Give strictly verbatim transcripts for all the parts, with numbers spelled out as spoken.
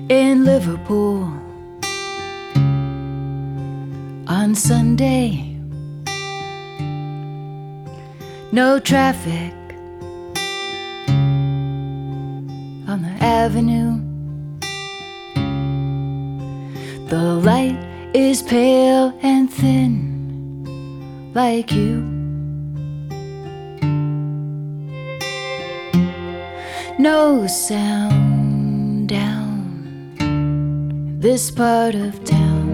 in Liverpool on Sunday. No traffic on the avenue. The light is pale and thin like you. No sound down this part of town,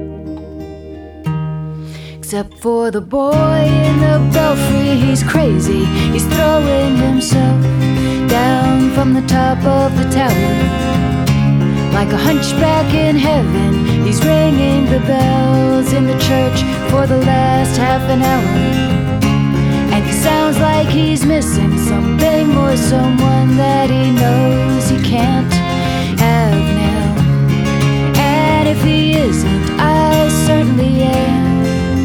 except for the boy in the belfry. He's crazy, he's throwing himself down from the top of the tower. Like a hunchback in heaven, he's ringing the bells in the church for the last half an hour. And he sounds like he's missing something or someone that he knows he can't have now. And if he isn't, I certainly am.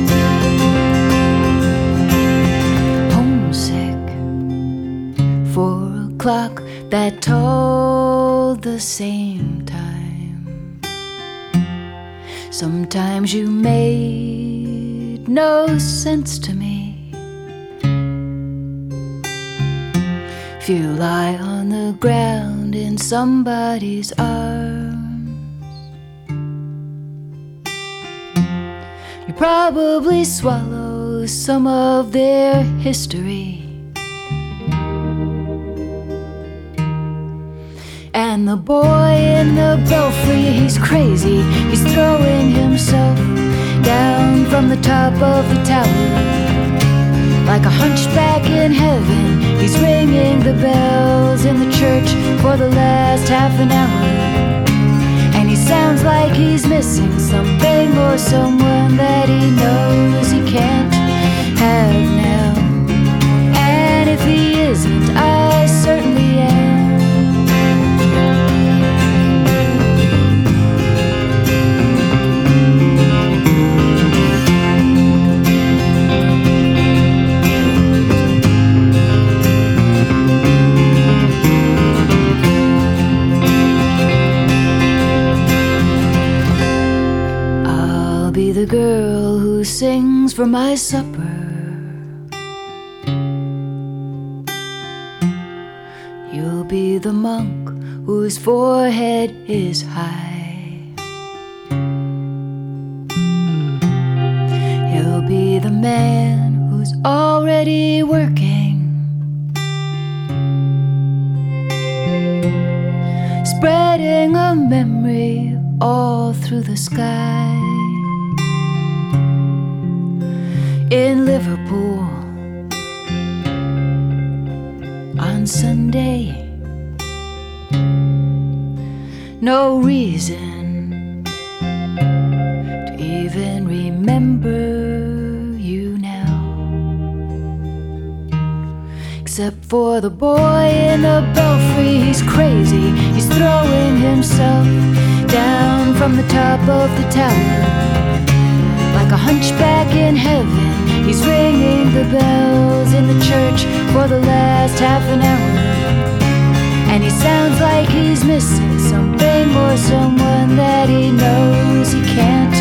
Homesick for a clock that told the same time. Sometimes you made no sense to me. If you lie on the ground in somebody's arms, you probably swallow some of their history. And the boy in the belfry, he's crazy, he's throwing himself down from the top of the tower. Like a hunchback in heaven, he's ringing the bells in the church for the last half an hour. And he sounds like he's missing something or someone that he knows he can't have now. And if he isn't, I certainly am. The girl who sings for my supper. You'll be the monk whose forehead is high. He'll be the man who's already working, spreading a memory all through the sky. In Liverpool on Sunday. No reason to even remember you now, except for the boy in the belfry. He's crazy, he's throwing himself down from the top of the tower. Like a hunchback in heaven, he's ringing the bells in the church for the last half an hour. And he sounds like he's missing something or someone that he knows he can't